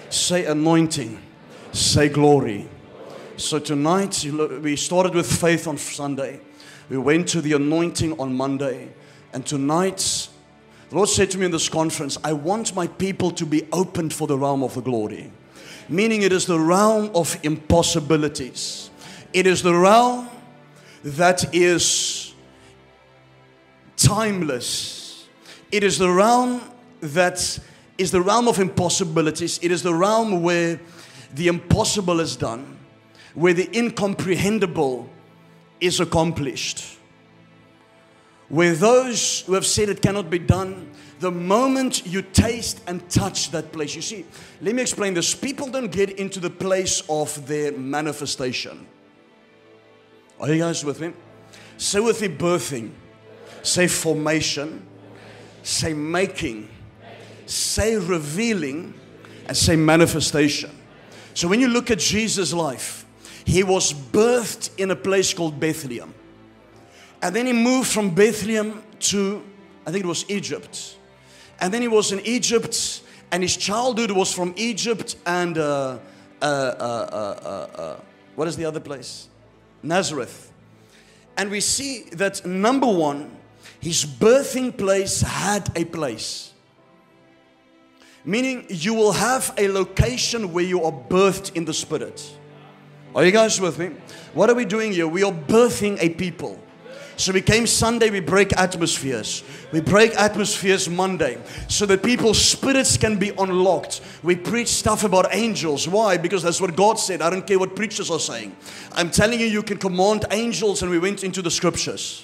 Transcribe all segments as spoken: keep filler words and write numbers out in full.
Say anointing. Say glory. So tonight, we started with faith on Sunday. We went to the anointing on Monday. And tonight, the Lord said to me in this conference, I want my people to be opened for the realm of the glory. Meaning it is the realm of impossibilities. It is the realm that is timeless. It is the realm that is the realm of impossibilities. It is the realm where the impossible is done, where the incomprehensible is accomplished, where those who have said it cannot be done, the moment you taste and touch that place. You see, let me explain this. People don't get into the place of their manifestation. Are you guys with me? Say with me, birthing. Say formation. Say making. Say revealing. And say manifestation. So when you look at Jesus' life, He was birthed in a place called Bethlehem. And then He moved from Bethlehem to, I think it was Egypt. And then He was in Egypt, and His childhood was from Egypt and, uh, uh, uh, uh, uh, uh, what is the other place? Nazareth. And we see that, number one, His birthing place had a place. Meaning you will have a location where you are birthed in the Spirit. Are you guys with me? What are we doing here? We are birthing a people. So we came Sunday, we break atmospheres. We break atmospheres Monday so that people's spirits can be unlocked. We preach stuff about angels. Why? Because that's what God said. I don't care what preachers are saying. I'm telling you, you can command angels, and we went into the scriptures.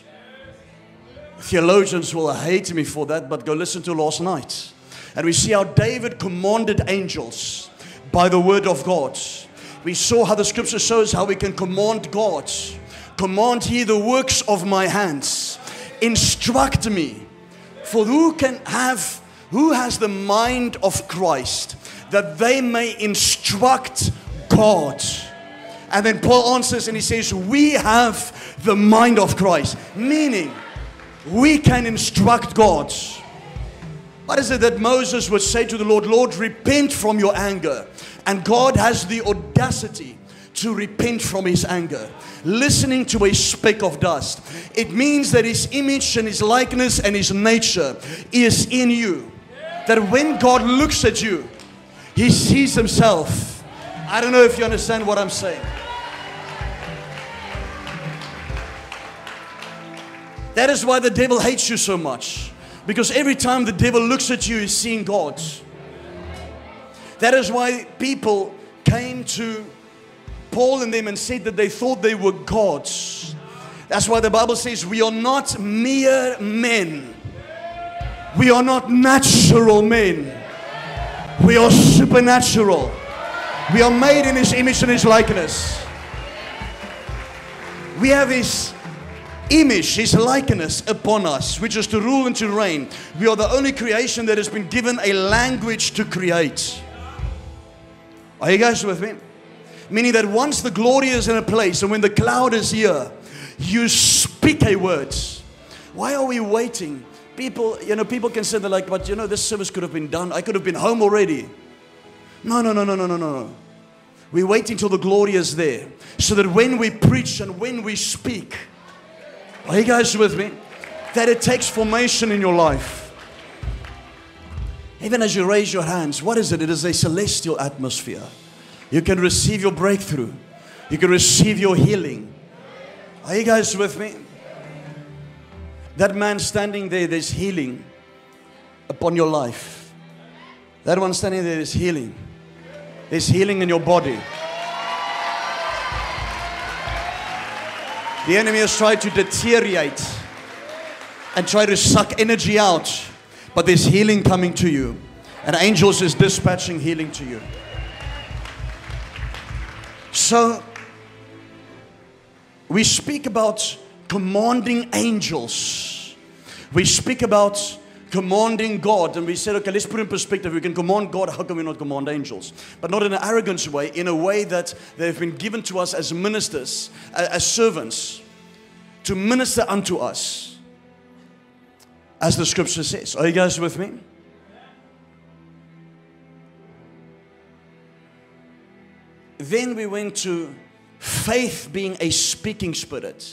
Theologians will hate me for that, but go listen to last night. And we see how David commanded angels by the word of God. We saw how the scripture shows how we can command God. Command ye the works of my hands. Instruct me. For who can have, who has the mind of Christ, that they may instruct God? And then Paul answers and he says, we have the mind of Christ. Meaning, we can instruct God. What is it that Moses would say to the Lord? Lord, repent from your anger. And God has the audacity to repent from His anger. Listening to a speck of dust. It means that His image and His likeness and His nature is in you. That when God looks at you, He sees Himself. I don't know if you understand what I'm saying. That is why the devil hates you so much. Because every time the devil looks at you, he's seeing God. That is why people came to Paul and them and said that they thought they were gods. That's why the Bible says we are not mere men. We are not natural men. We are supernatural. We are made in His image and His likeness. We have His image, His likeness upon us, which is to rule and to reign. We are the only creation that has been given a language to create. Are you guys with me? Meaning that once the glory is in a place and when the cloud is here, you speak a word. Why are we waiting? People, you know, people can say they're like, but you know, this service could have been done. I could have been home already. No, no, no, no, no, no, no. We wait until the glory is there so that when we preach and when we speak, are you guys with me? That it takes formation in your life. Even as you raise your hands, what is it? It is a celestial atmosphere. You can receive your breakthrough. You can receive your healing. Are you guys with me? That man standing there, there's healing upon your life. That one standing there, there's healing. There's healing in your body. The enemy has tried to deteriorate and try to suck energy out. But there's healing coming to you. And angels is dispatching healing to you. So, we speak about commanding angels. We speak about commanding God. And we said, okay, let's put in perspective. We can command God. How can we not command angels? But not in an arrogant way. In a way that they've been given to us as ministers, as servants, to minister unto us. As the scripture says. Are you guys with me? Then we went to faith being a speaking spirit.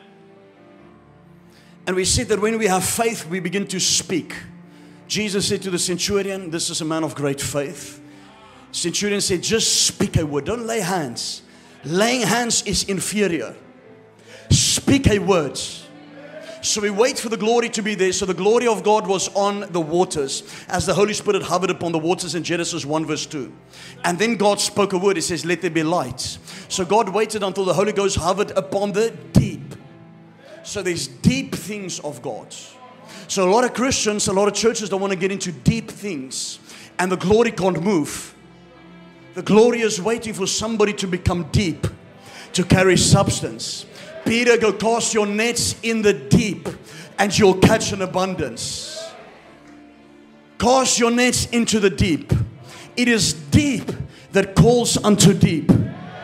And we said that when we have faith, we begin to speak. Jesus said to the centurion, this is a man of great faith. Centurion said, just speak a word. Don't lay hands. Laying hands is inferior. Speak a word. So we wait for the glory to be there. So the glory of God was on the waters as the Holy Spirit hovered upon the waters in Genesis one verse two. And then God spoke a word. He says, let there be light. So God waited until the Holy Ghost hovered upon the deep. So there's deep things of God. So a lot of Christians, a lot of churches don't want to get into deep things. And the glory can't move. The glory is waiting for somebody to become deep, to carry substance. Peter, go cast your nets in the deep and you'll catch an abundance. Cast your nets into the deep. It is deep that calls unto deep.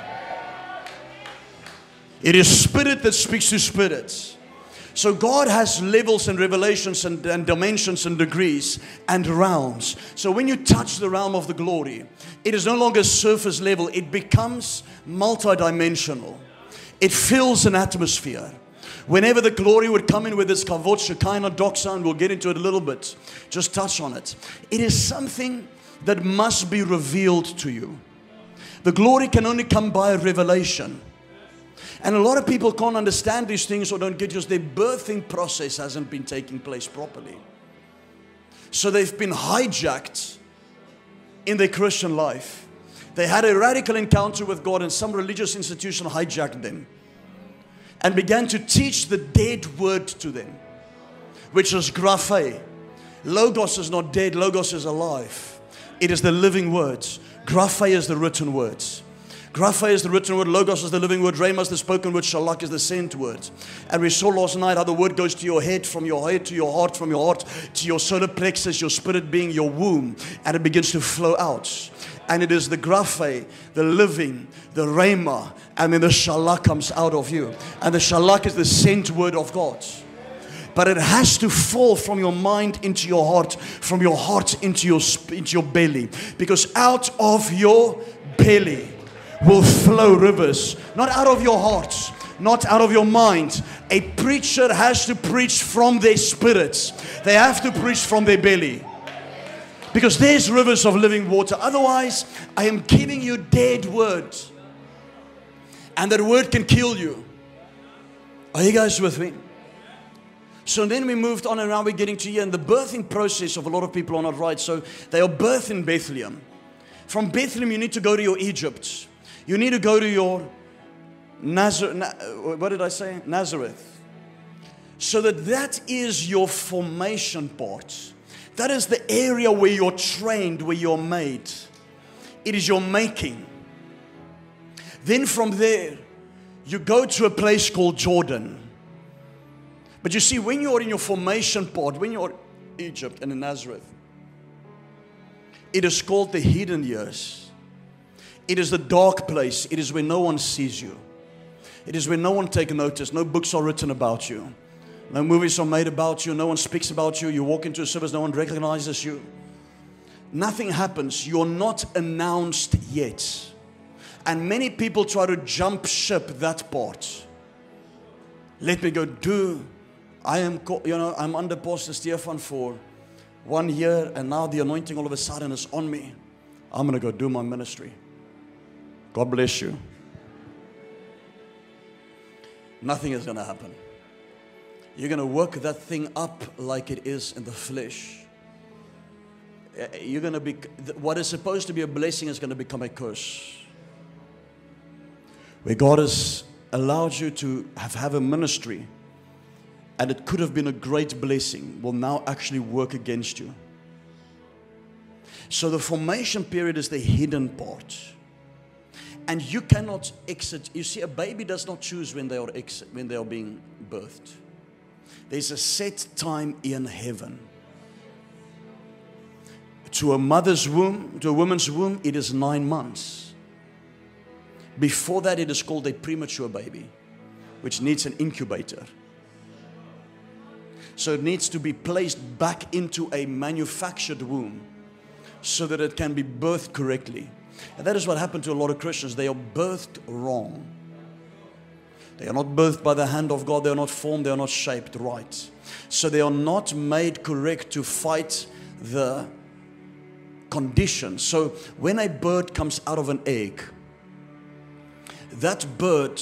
It is spirit that speaks to spirits. So God has levels and revelations and, and dimensions and degrees and realms. So when you touch the realm of the glory, it is no longer surface level. It becomes multidimensional. It fills an atmosphere. Whenever the glory would come in with its kavod, shekinah, doxa, and we'll get into it a little bit, just touch on it. It is something that must be revealed to you. The glory can only come by revelation. And a lot of people can't understand these things or don't get just their birthing process hasn't been taking place properly. So they've been hijacked in their Christian life. They had a radical encounter with God and some religious institution hijacked them and began to teach the dead word to them, which is graphe. Logos is not dead, Logos is alive. It is the living words. Graphe is the written words. Graphe is the written word, Logos is the living word, Rhema is the spoken word, Shalak is the sent word. And we saw last night how the word goes to your head, from your head to your heart, from your heart to your solar plexus, your spirit being, your womb, and it begins to flow out. And it is the graphe, the living, the Rhema, and then the Shalak comes out of you. And the Shalak is the sent word of God. But it has to fall from your mind into your heart, from your heart into your, into your belly. Because out of your belly will flow rivers. Not out of your heart, not out of your mind. A preacher has to preach from their spirits. They have to preach from their belly. Because there's rivers of living water. Otherwise, I am giving you dead words. And that word can kill you. Are you guys with me? So then we moved on and now we're getting to here. And the birthing process of a lot of people are not right. So they are birthed in Bethlehem. From Bethlehem, you need to go to your Egypt. You need to go to your Nazareth. What did I say? Nazareth. So that that is your formation part. That is the area where you're trained, where you're made. It is your making. Then from there, you go to a place called Jordan. But you see, when you're in your formation part, when you're in Egypt and in Nazareth, it is called the hidden years. It is the dark place. It is where no one sees you. It is where no one takes notice. No books are written about you. No movies are made about you. No one speaks about you. You walk into a service, no one recognizes you. Nothing happens. You're not announced yet. And many people try to jump ship that part. Let me go do. I am, you know, I'm under Pastor Stefan for one year, and now the anointing all of a sudden is on me. I'm going to go do my ministry. God bless you. Nothing is going to happen. You're going to work that thing up like it is in the flesh. You're going to be, what is supposed to be a blessing is going to become a curse. Where God has allowed you to have, have a ministry, and it could have been a great blessing, will now actually work against you. So the formation period is the hidden part. And you cannot exit. You see, a baby does not choose when they are exit, when they are being birthed. There's a set time in heaven. To a mother's womb, to a woman's womb, it is nine months. Before that, it is called a premature baby, which needs an incubator. So it needs to be placed back into a manufactured womb so that it can be birthed correctly. And that is what happened to a lot of Christians. They are birthed wrong. They are not birthed by the hand of God. They are not formed. They are not shaped right. So they are not made correct to fight the conditions. So when a bird comes out of an egg, that bird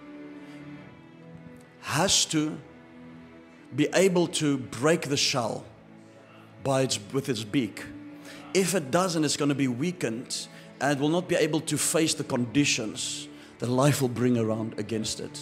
has to be able to break the shell by its, with its beak. If it doesn't, it's going to be weakened and will not be able to face the conditions that life will bring around against it.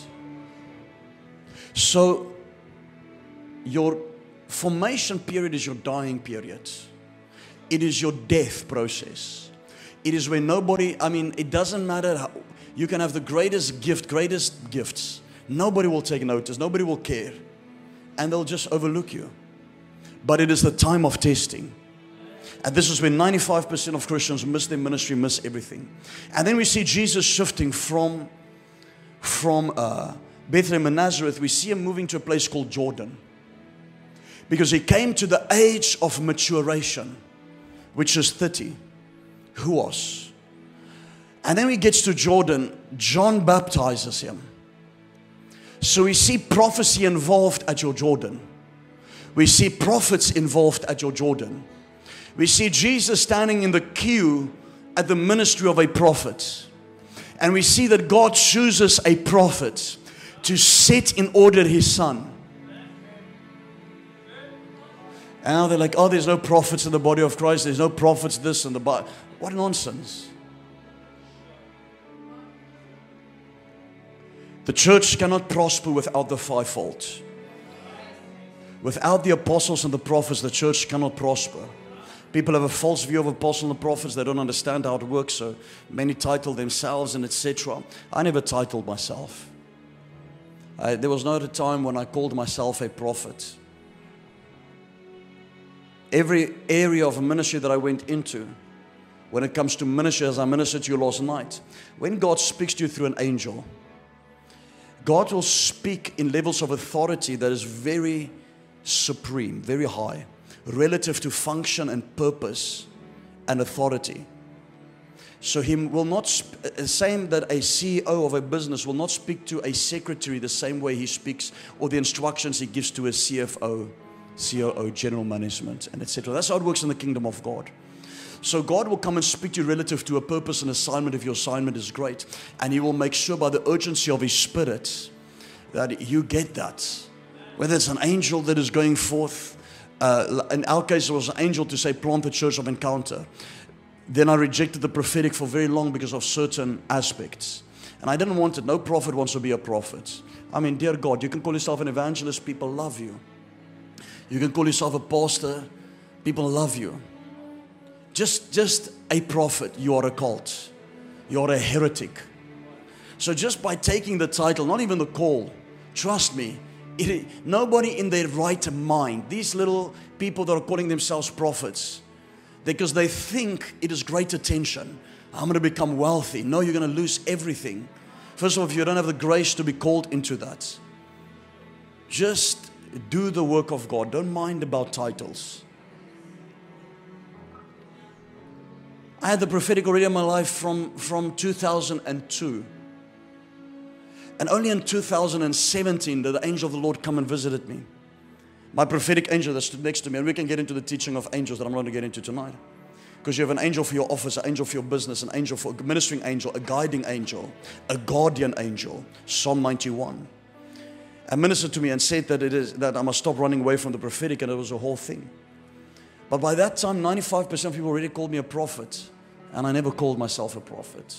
So your formation period is your dying period. It is your death process. It is when nobody, I mean, it doesn't matter how, you can have the greatest gift, greatest gifts. Nobody will take notice. Nobody will care. And they'll just overlook you. But it is the time of testing. And this is when ninety-five percent of Christians miss their ministry, miss everything. And then we see Jesus shifting from, from uh, Bethlehem and Nazareth. We see him moving to a place called Jordan. Because he came to the age of maturation, which is thirty. Who was? And then he gets to Jordan. John baptizes him. So we see prophecy involved at your Jordan. We see prophets involved at your Jordan. We see Jesus standing in the queue at the ministry of a prophet. And we see that God chooses a prophet to set in order his son. And now they're like, oh, there's no prophets in the body of Christ. There's no prophets this and the Bible. What nonsense. The church cannot prosper without the fivefold. Without the apostles and the prophets, the church cannot prosper. People have a false view of apostles and the prophets. They don't understand how it works. So many title themselves and et cetera. I never titled myself. I, there was not a time when I called myself a prophet. Every area of ministry that I went into, when it comes to ministry, as I ministered to you last night, when God speaks to you through an angel, God will speak in levels of authority that is very supreme, very high, relative to function and purpose and authority. So he will not, same that a C E O of a business will not speak to a secretary the same way he speaks, or the instructions he gives to a C F O, C O O, general management, and et cetera. That's how it works in the kingdom of God. So God will come and speak to you relative to a purpose and assignment if your assignment is great. And he will make sure by the urgency of his spirit that you get that. Whether it's an angel that is going forth. Uh, in our case, it was an angel to say, plant the church of Encounter. Then I rejected the prophetic for very long because of certain aspects. And I didn't want it. No prophet wants to be a prophet. I mean, dear God, you can call yourself an evangelist. People love you. You can call yourself a pastor. People love you. Just, just a prophet, you are a cult. You are a heretic. So just by taking the title, not even the call, trust me, it, nobody in their right mind, these little people that are calling themselves prophets, because they think it is great attention. I'm going to become wealthy. No, you're going to lose everything. First of all, if you don't have the grace to be called into that, just do the work of God. Don't mind about titles. I had the prophetic already in my life from, from two thousand two. And only in two thousand seventeen did the angel of the Lord come and visited me. My prophetic angel that stood next to me. And we can get into the teaching of angels that I'm going to get into tonight. Because you have an angel for your office, an angel for your business, an angel for a ministering angel, a guiding angel, a guardian angel. Psalm ninety-one. And ministered to me and said that it is that I must stop running away from the prophetic, and it was a whole thing. But by that time, ninety-five percent of people already called me a prophet. And I never called myself a prophet.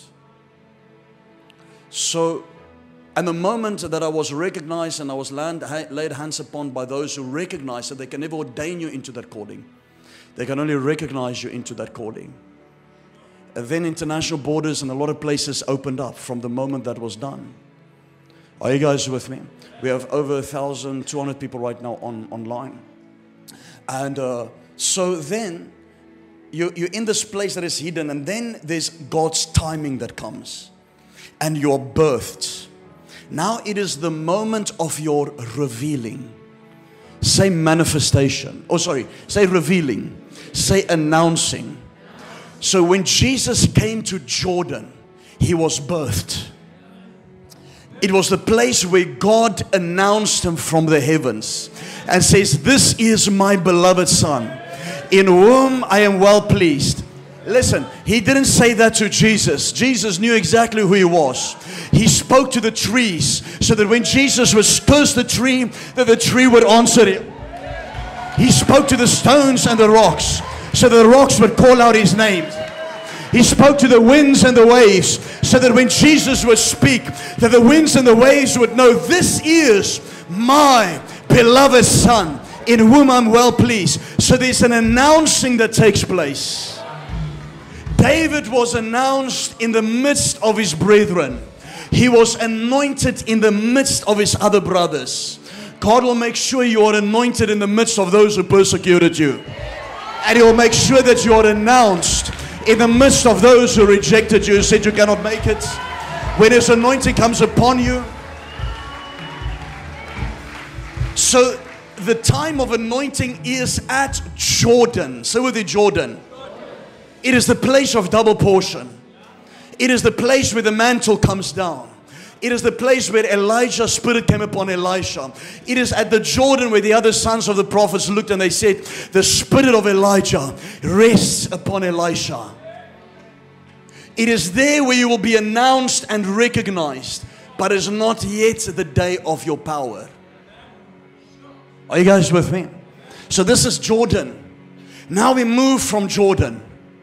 So, and the moment that I was recognized and I was land, laid hands upon by those who recognize that they can never ordain you into that calling. They can only recognize you into that calling. And then international borders and a lot of places opened up from the moment that was done. Are you guys with me? We have over one thousand two hundred people right now on online. And uh, so then, you, you're in this place that is hidden, and then there's God's timing that comes. And you're birthed. Now it is the moment of your revealing. Say manifestation. Oh, sorry. Say revealing. Say announcing. So when Jesus came to Jordan, He was birthed. It was the place where God announced Him from the heavens and says, this is my beloved Son, in whom I am well pleased. Listen, He didn't say that to Jesus. Jesus knew exactly who He was. He spoke to the trees so that when Jesus would curse the tree, that the tree would answer Him. He spoke to the stones and the rocks so that the rocks would call out His name. He spoke to the winds and the waves so that when Jesus would speak, that the winds and the waves would know, this is my beloved Son, in whom I'm well pleased. So there's an announcing that takes place. David was announced in the midst of his brethren. He was anointed in the midst of his other brothers. God will make sure you are anointed in the midst of those who persecuted you. And He will make sure that you are announced in the midst of those who rejected you, said you cannot make it. When His anointing comes upon you. So the time of anointing is at Jordan. So with the Jordan. It is the place of double portion. It is the place where the mantle comes down. It is the place where Elijah's spirit came upon Elisha. It is at the Jordan where the other sons of the prophets looked and they said, the spirit of Elijah rests upon Elisha. It is there where you will be announced and recognized, but it's not yet the day of your power. Are you guys with me? So this is Jordan. Now we move from Jordan.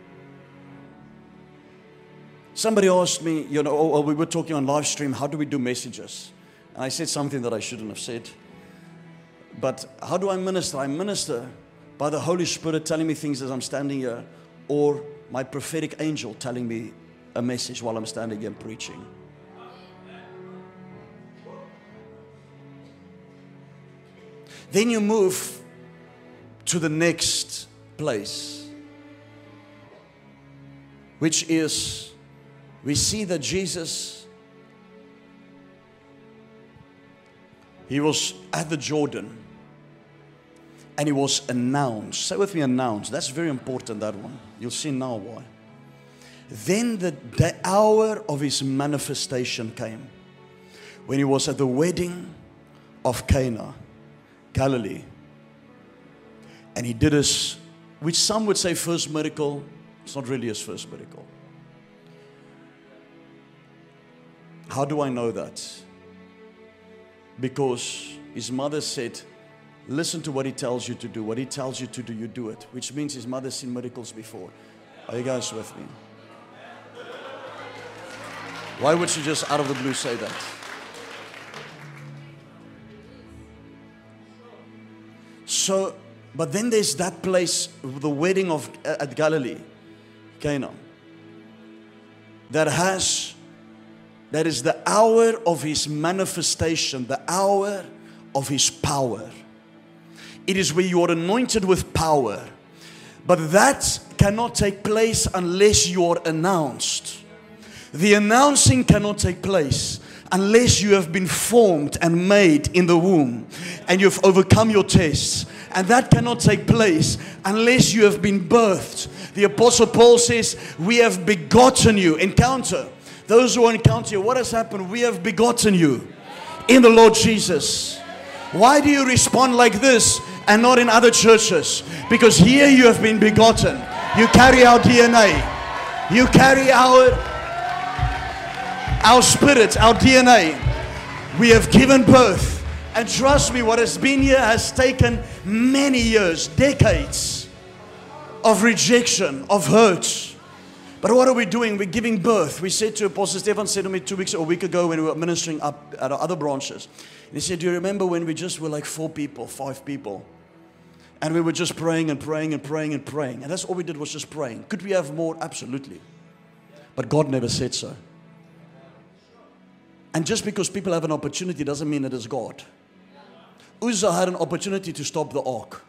Somebody asked me, you know, oh, we were talking on live stream, how do we do messages? And I said something that I shouldn't have said. But how do I minister? I minister by the Holy Spirit telling me things as I'm standing here, or my prophetic angel telling me a message while I'm standing here preaching. Then you move to the next place, which is, we see that Jesus, He was at the Jordan and He was announced. Say with me, announced. That's very important, that one. You'll see now why. Then the, the hour of His manifestation came when He was at the wedding of Cana, Galilee. And He did His, which some would say first miracle. It's not really His first miracle. How do I know that? Because His mother said, listen to what He tells you to do. What He tells you to do, you do it. Which means His mother's seen miracles before. Are you guys with me? Why would she just out of the blue say that? So, but then there's that place, the wedding of at Galilee, Cana, that has, that is the hour of His manifestation, the hour of His power. It is where you are anointed with power. But that cannot take place unless you are announced. The announcing cannot take place unless you have been formed and made in the womb and you've overcome your tests. And that cannot take place unless you have been birthed. The Apostle Paul says, we have begotten you. Encounter. Those who encounter you, what has happened? We have begotten you in the Lord Jesus. Why do you respond like this and not in other churches? Because here you have been begotten. You carry our D N A. You carry our our spirit, our D N A. We have given birth. And trust me, what has been here has taken many years, decades of rejection, of hurt. But what are we doing? We're giving birth. We said to Apostle Stefan, said to me two weeks or a week ago when we were ministering up at our other branches. And he said, do you remember when we just were like four people, five people? And we were just praying and praying and praying and praying. And that's all we did was just praying. Could we have more? Absolutely. But God never said so. And just because people have an opportunity doesn't mean it is God. Uzzah had an opportunity to stop the ark.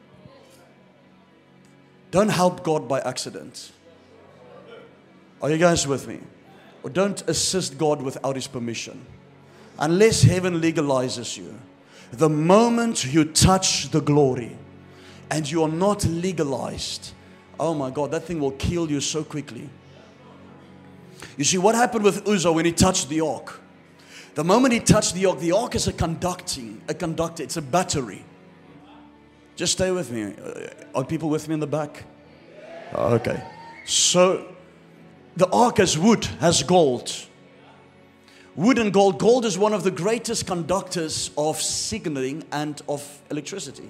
Don't help God by accident. Are you guys with me? Or don't assist God without His permission. Unless heaven legalizes you. The moment you touch the glory and you are not legalized, Oh my God, that thing will kill you so quickly. You see, what happened with Uzzah when he touched the ark? The moment he touched the ark, the ark is a conducting, a conductor, it's a battery. Just stay with me. Are people with me in the back? Okay. So, the ark has wood, has gold. Wood and gold. Gold is one of the greatest conductors of signaling and of electricity.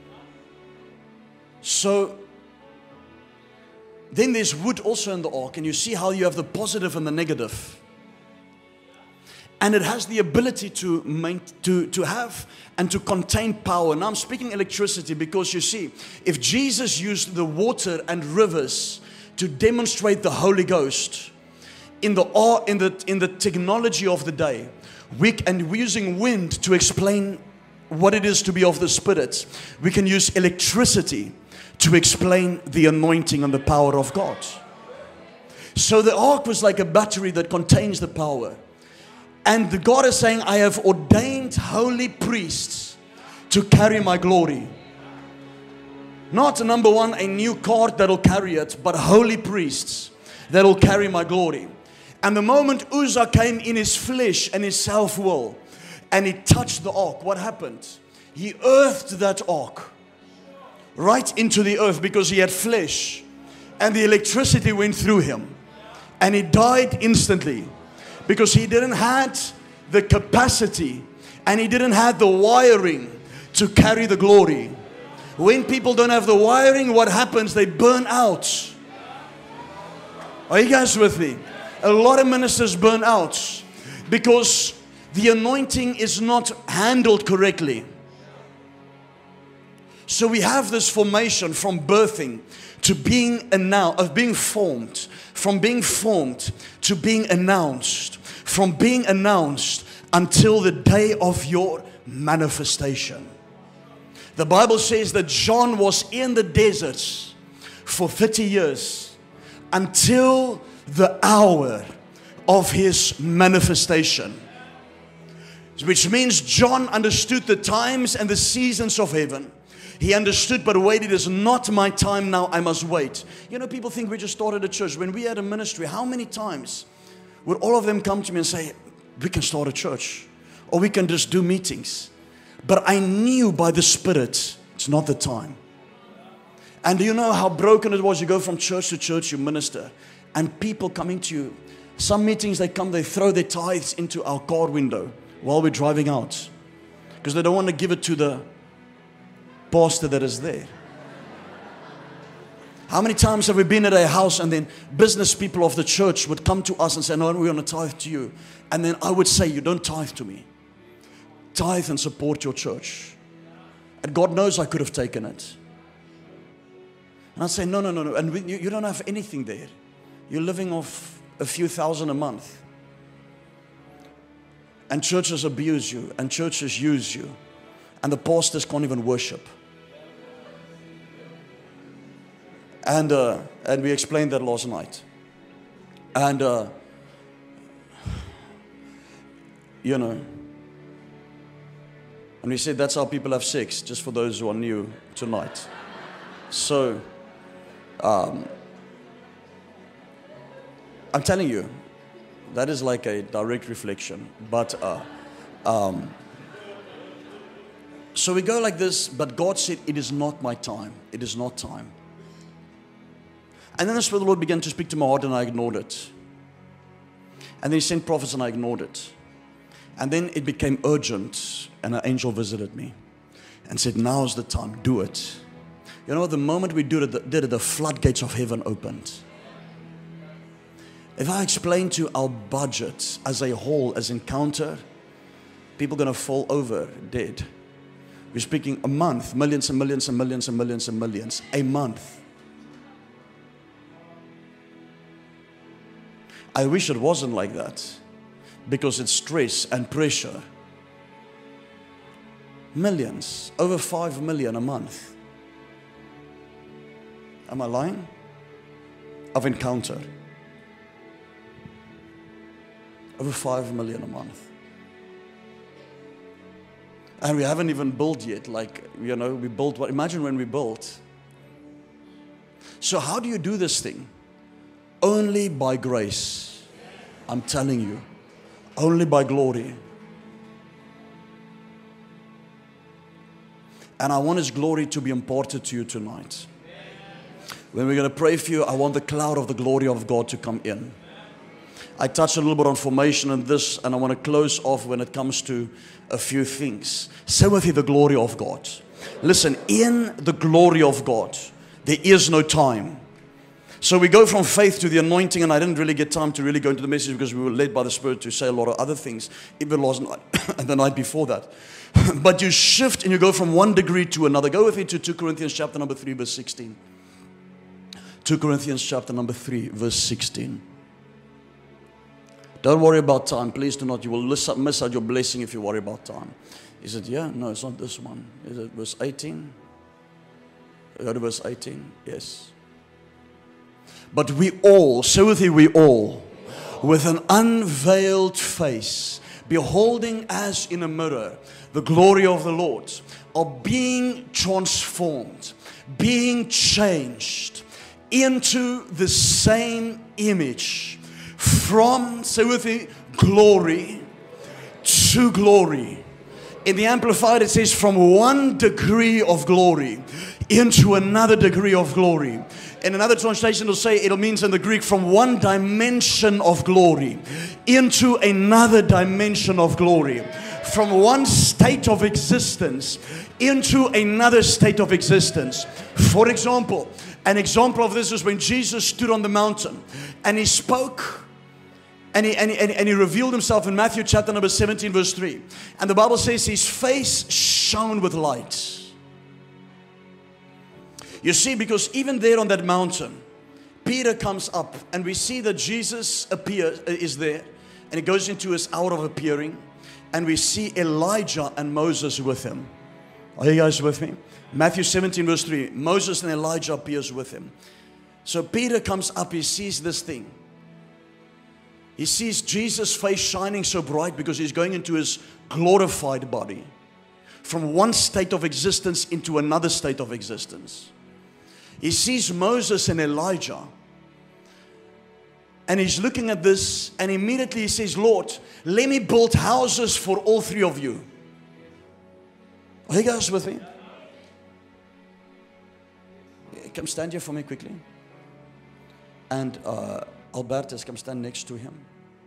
So, then there's wood also in the ark, and you see how you have the positive and the negative. And it has the ability to, main, to, to have and to contain power. Now I'm speaking electricity because you see, if Jesus used the water and rivers to demonstrate the Holy Ghost in the in the in the technology of the day, we and we're using wind to explain what it is to be of the Spirit. We can use electricity to explain the anointing and the power of God. So the ark was like a battery that contains the power. And the God is saying, I have ordained holy priests to carry my glory. Not, number one, a new cart that will carry it, but holy priests that will carry my glory. And the moment Uzzah came in his flesh and his self-will, and he touched the ark, what happened? He earthed that ark right into the earth because he had flesh. And the electricity went through him. And he died instantly. Because he didn't have the capacity and he didn't have the wiring to carry the glory. When people don't have the wiring, what happens? They burn out. Are you guys with me? A lot of ministers burn out because the anointing is not handled correctly. So we have this formation from birthing to being announced, of being formed, from being formed to being announced, from being announced until the day of your manifestation. The Bible says that John was in the deserts for thirty years until the hour of his manifestation. Which means John understood the times and the seasons of heaven. He understood, but wait, it is not my time now, I must wait. You know, people think we just started a church. When we had a ministry, how many times would all of them come to me and say, we can start a church, or we can just do meetings? But I knew by the Spirit, it's not the time. And do you know how broken it was? You go from church to church, you minister, and people coming to you. Some meetings, they come, they throw their tithes into our car window while we're driving out. Because they don't want to give it to the pastor that is there. How many times have we been at a house and then business people of the church would come to us and say, no, we're going to tithe to you. And then I would say, you don't tithe to me. Tithe and support your church. And God knows I could have taken it. And I'd say, no, no, no, no. And we, you, you don't have anything there. You're living off a few thousand a month. And churches abuse you. And churches use you. And the pastors can't even worship. And uh, and we explained that last night. And, uh, you know, and we said that's how people have sex, just for those who are new tonight. So, um, I'm telling you, that is like a direct reflection. But, uh, um, so we go like this, but God said, it is not my time. It is not time. And then the Spirit of the Lord began to speak to my heart and I ignored it. And then He sent prophets and I ignored it. And then it became urgent and an angel visited me and said, now's the time, do it. You know, the moment we did it, did it, the floodgates of heaven opened. If I explain to our budget as a whole, as encounter, people are going to fall over dead. We're speaking a month, millions and millions and millions and millions and millions, a month. I wish it wasn't like that, because it's stress and pressure. Millions, over five million a month. Am I lying? Of encounter. Over five million a month. And we haven't even built yet. Like, you know, we built what? Imagine when we built. So how do you do this thing? Only by grace. I'm telling you. Only by glory. And I want His glory to be imparted to you tonight. When we're going to pray for you, I want the cloud of the glory of God to come in. I touched a little bit on formation and this, and I want to close off when it comes to a few things. Say with you, the glory of God. Listen, in the glory of God, there is no time. So we go from faith to the anointing, and I didn't really get time to really go into the message because we were led by the Spirit to say a lot of other things, even last night and the night before that. But you shift and you go from one degree to another. Go with me to Second Corinthians chapter number three, verse sixteen. Second Corinthians chapter number three, verse sixteen. Don't worry about time. Please do not. You will miss out your blessing if you worry about time. Is it, yeah? No, it's not this one. Is it verse eighteen? Go to verse eighteen. Yes. But we all, so with you, we all, with an unveiled face, beholding as in a mirror the glory of the Lord, are being transformed, being changed into the same image from, say with me, glory to glory. In the Amplified it says from one degree of glory into another degree of glory. In another translation it'll say, it means in the Greek, from one dimension of glory into another dimension of glory. From one state of existence into another state of existence. For example, an example of this is when Jesus stood on the mountain and He spoke and he, and, he, and he revealed Himself in Matthew chapter number seventeen verse three. And the Bible says His face shone with light. You see, because even there on that mountain, Peter comes up and we see that Jesus appears, is there, and He goes into His hour of appearing, and we see Elijah and Moses with Him. Are you guys with me? Matthew seventeen verse three, Moses and Elijah appears with Him. So Peter comes up, he sees this thing. He sees Jesus' face shining so bright because He's going into His glorified body. From one state of existence into another state of existence. He sees Moses and Elijah. And he's looking at this and immediately he says, Lord, let me build houses for all three of you. Are you guys with me? Come stand here for me quickly. And uh, Albertus, come stand next to him.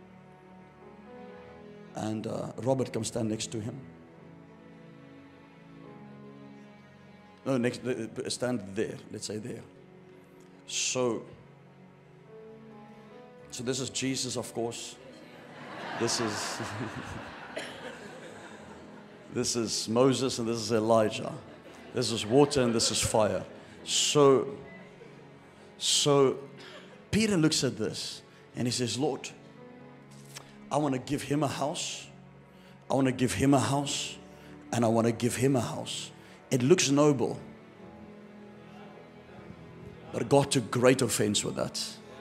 And uh, Robert, come stand next to him. No, next, stand there. Let's say there. So, so this is Jesus, of course. This is this is Moses and this is Elijah. This is water and this is fire. So, so Peter looks at this and he says, Lord, I want to give him a house. I want to give him a house. And I want to give him a house. It looks noble. But God took great offense with that.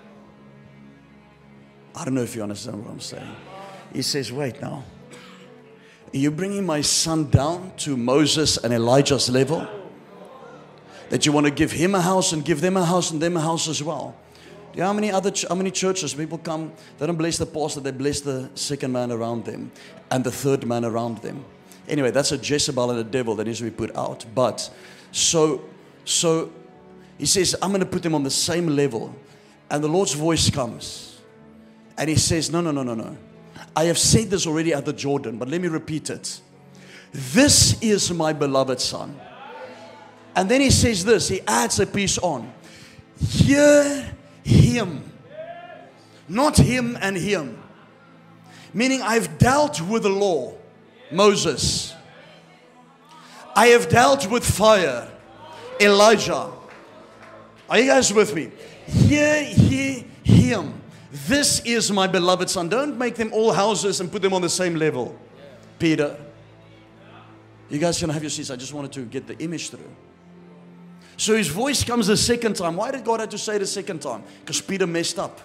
I don't know if you understand what I'm saying. He says, wait now. Are you bringing my son down to Moses and Elijah's level? That you want to give him a house and give them a house and them a house as well. Do you know how many other ch- how many churches people come, they don't bless the pastor, they bless the second man around them and the third man around them. Anyway, that's a Jezebel and a devil that needs to be put out. But, so, so, he says, I'm going to put them on the same level. And the Lord's voice comes. And He says, no, no, no, no, no. I have said this already at the Jordan, but let me repeat it. This is my beloved Son. And then He says this, He adds a piece on. Hear Him. Not him and him. Meaning I've dealt with the law. Moses. I have dealt with fire. Elijah. Are you guys with me? Hear ye him. This is my beloved Son. Don't make them all houses and put them on the same level. Peter. You guys can have your seats. I just wanted to get the image through. So His voice comes the second time. Why did God have to say the second time? Because Peter messed up.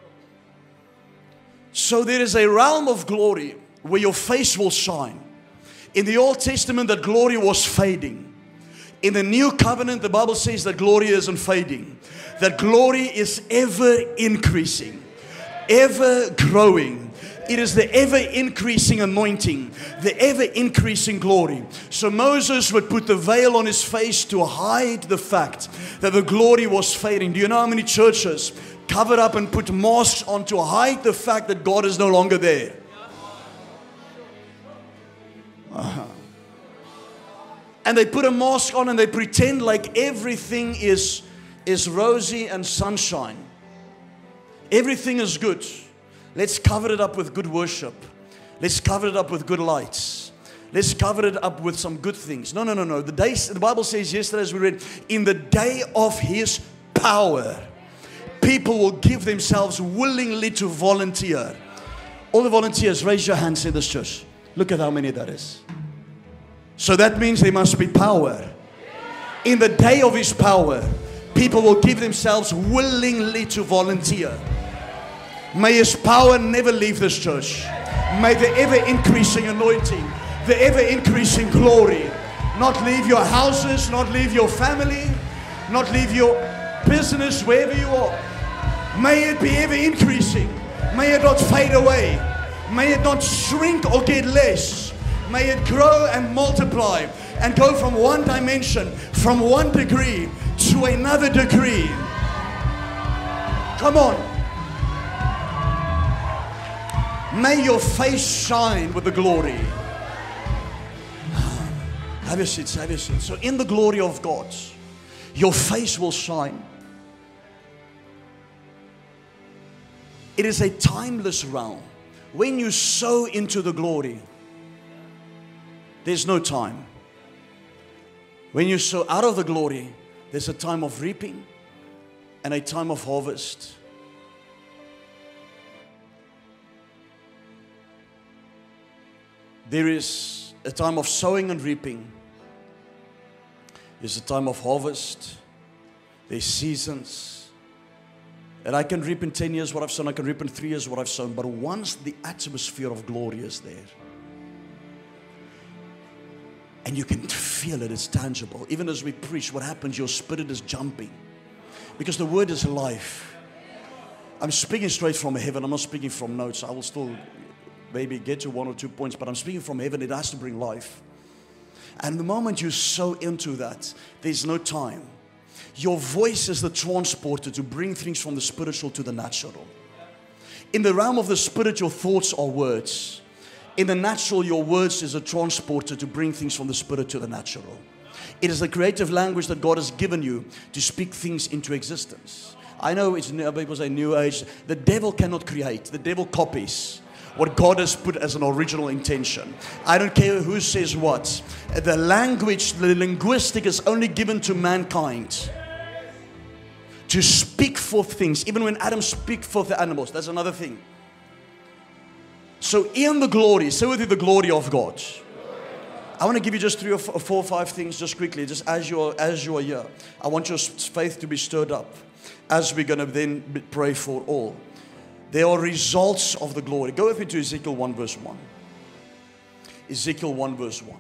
So there is a realm of glory where your face will shine. In the Old Testament, that glory was fading. In the new covenant, the Bible says that glory isn't fading. That glory is ever increasing, ever growing. It is the ever increasing anointing, the ever increasing glory. So Moses would put the veil on his face to hide the fact that the glory was fading. Do you know how many churches covered up and put masks on to hide the fact that God is no longer there? Uh-huh. And they put a mask on and they pretend like everything is, is rosy and sunshine. Everything is good. Let's cover it up with good worship. Let's cover it up with good lights. Let's cover it up with some good things. No, no, no, no. The day, the Bible says yesterday as we read, in the day of His power, people will give themselves willingly to volunteer. All the volunteers, raise your hands in this church. Look at how many that is. So that means there must be power. In the day of His power, people will give themselves willingly to volunteer. May His power never leave this church. May the ever increasing anointing, the ever increasing glory, not leave your houses, not leave your family, not leave your business, wherever you are. May it be ever increasing. May it not fade away. May it not shrink or get less. May it grow and multiply and go from one dimension, from one degree to another degree. Come on. May your face shine with the glory. Have your seats, have your seats. So in the glory of God, your face will shine. It is a timeless realm. When you sow into the glory, there's no time. When you sow out of the glory, there's a time of reaping and a time of harvest. There is a time of sowing and reaping. There's a time of harvest. There's seasons. And I can reap in ten years what I've sown. I can reap in three years what I've sown. But once the atmosphere of glory is there, and you can feel it, it's tangible. Even as we preach, what happens? Your spirit is jumping. Because the word is life. I'm speaking straight from heaven. I'm not speaking from notes. I will still maybe get to one or two points, but I'm speaking from heaven. It has to bring life. And the moment you sow into that, there's no time. Your voice is the transporter to bring things from the spiritual to the natural. In the realm of the spirit, your thoughts are words. In the natural, your words is a transporter to bring things from the spirit to the natural. It is the creative language that God has given you to speak things into existence. I know it's people say new age. The devil cannot create. The devil copies what God has put as an original intention. I don't care who says what. The language, the linguistic is only given to mankind to speak forth things. Even when Adam spoke forth the animals, that's another thing. So in the glory, say with you the glory of God. I want to give you just three or four or five things just quickly, just as you are, as you are here. I want your faith to be stirred up as we're going to then pray for all. There are results of the glory. Go with me to Ezekiel one verse one. Ezekiel one verse one.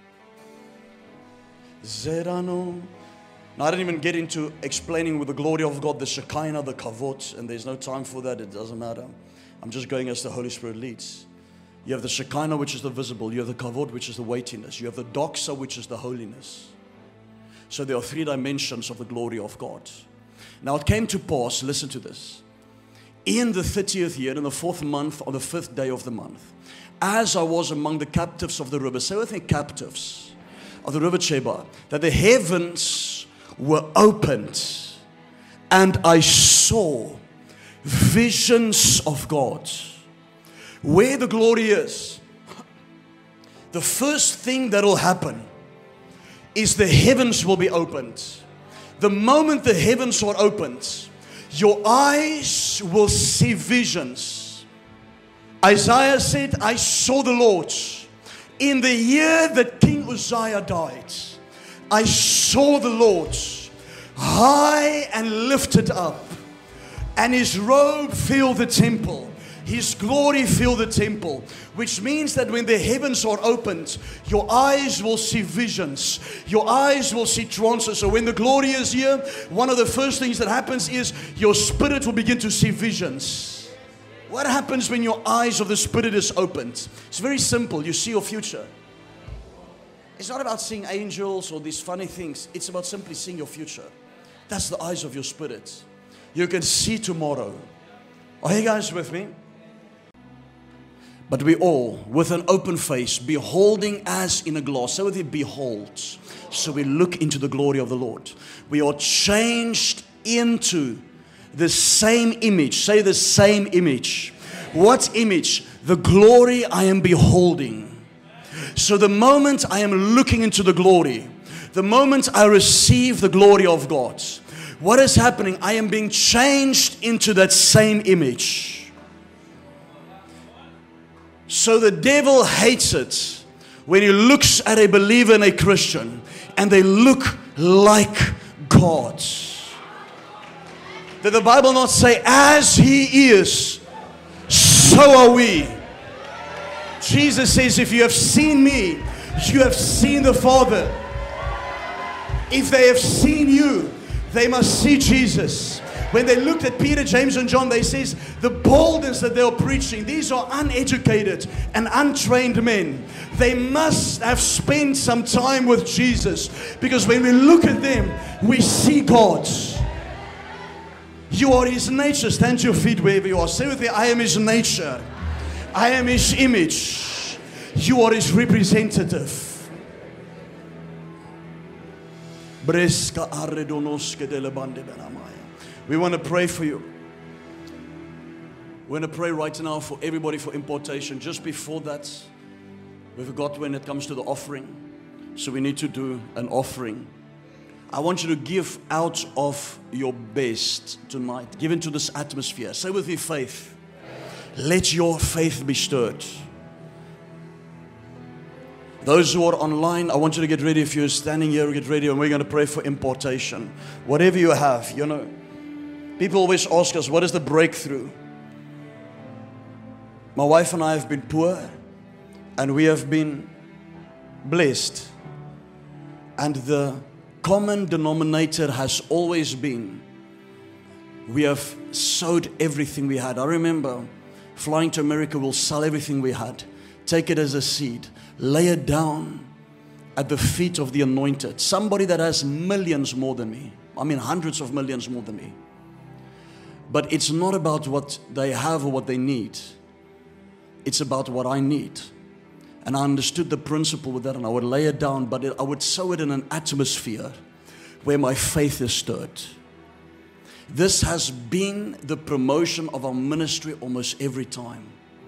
Zerano. Now I didn't even get into explaining with the glory of God, the Shekinah, the Kavod, and there's no time for that. It doesn't matter. I'm just going as the Holy Spirit leads. You have the Shekinah, which is the visible. You have the Kavod, which is the weightiness. You have the Doxa, which is the holiness. So there are three dimensions of the glory of God. Now it came to pass, listen to this. In the thirtieth year, in the fourth month, on the fifth day of the month, as I was among the captives of the river, say with me, captives of the river Chebar, that the heavens were opened, and I saw visions of God. Where the glory is, the first thing that will happen is the heavens will be opened. The moment the heavens are opened, your eyes will see visions. Isaiah said, I saw the Lord in the year that King Uzziah died. I saw the Lord high and lifted up, and His robe filled the temple. His glory filled the temple, which means that when the heavens are opened, your eyes will see visions. Your eyes will see trances. So when the glory is here, one of the first things that happens is your spirit will begin to see visions. What happens when your eyes of the spirit is opened? It's very simple. You see your future. It's not about seeing angels or these funny things. It's about simply seeing your future. That's the eyes of your spirit. You can see tomorrow. Are you guys with me? But we all, with an open face, beholding as in a glass. So we behold. So we look into the glory of the Lord. We are changed into the same image. Say the same image. What image? The glory I am beholding. So the moment I am looking into the glory, the moment I receive the glory of God, what is happening? I am being changed into that same image. So the devil hates it when he looks at a believer and a Christian and they look like God. Did the Bible not say, as He is, so are we? Jesus says, if you have seen me, you have seen the Father. If they have seen you, they must see Jesus. When they looked at Peter, James, and John, they says the boldness that they are preaching, these are uneducated and untrained men. They must have spent some time with Jesus, because when we look at them, we see God. You are His nature. Stand to your feet wherever you are. Say with me, I am His nature. I am His image. You are His representative. We want to pray for you. We want to pray right now for everybody for impartation. Just before that, we forgot when it comes to the offering. So we need to do an offering. I want you to give out of your best tonight. Give into this atmosphere. Say with me, faith. Let your faith be stirred. Those who are online, I want you to get ready. If you're standing here, get ready, and we're going to pray for impartation. Whatever you have, you know. People always ask us, what is the breakthrough? My wife and I have been poor, and we have been blessed. And the common denominator has always been, we have sowed everything we had. I remember flying to America, we'll sell everything we had. Take it as a seed. Lay it down at the feet of the anointed. Somebody that has millions more than me. I mean hundreds of millions more than me. But it's not about what they have or what they need. It's about what I need. And I understood the principle with that, and I would lay it down, but it, I would sow it in an atmosphere where my faith is stirred. This has been the promotion of our ministry almost every time.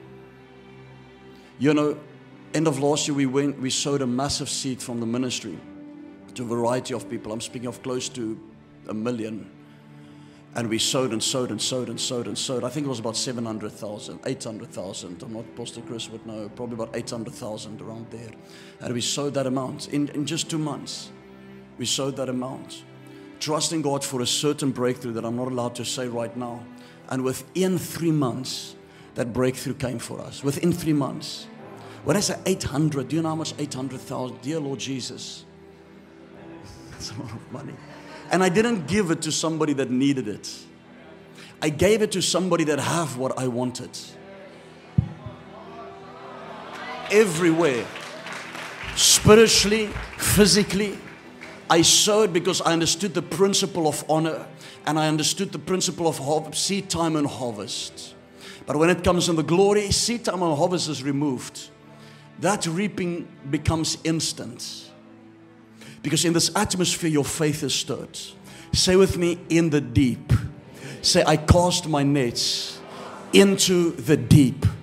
You know, end of last year we went, we sowed a massive seed from the ministry to a variety of people. I'm speaking of close to a million. And we sowed and sowed and sowed and sowed and sowed. I think it was about seven hundred thousand, eight hundred thousand. I'm not, Pastor Chris would know, probably about eight hundred thousand around there. And we sowed that amount in, in just two months. We sowed that amount. Trusting God for a certain breakthrough that I'm not allowed to say right now. And within three months, that breakthrough came for us. Within three months. When I say eight hundred, do you know how much eight hundred thousand? Dear Lord Jesus. That's a lot of money. And I didn't give it to somebody that needed it. I gave it to somebody that have what I wanted. Everywhere. Spiritually, physically. I sowed because I understood the principle of honor. And I understood the principle of seed time and harvest. But when it comes in the glory, seed time and harvest is removed. That reaping becomes instant. Because in this atmosphere, your faith is stirred. Say with me, in the deep. Say, I cast my nets into the deep.